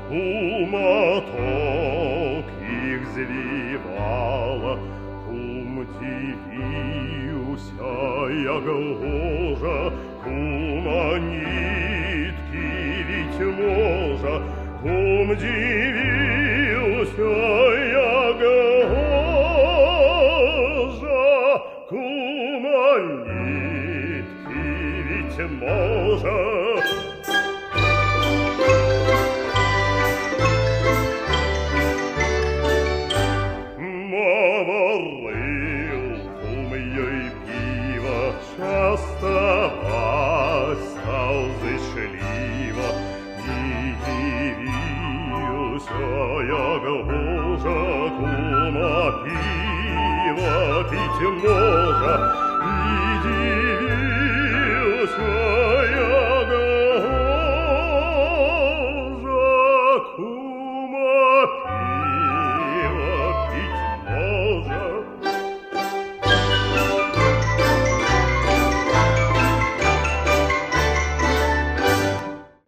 моток их звивала, кум дивился, як ложа, кума нитки ведь можа, кум дивился, як ложа, кума нитки ведь можа. Стал зышлива и дивился, як ложа, кума пива пить можа, и дивился.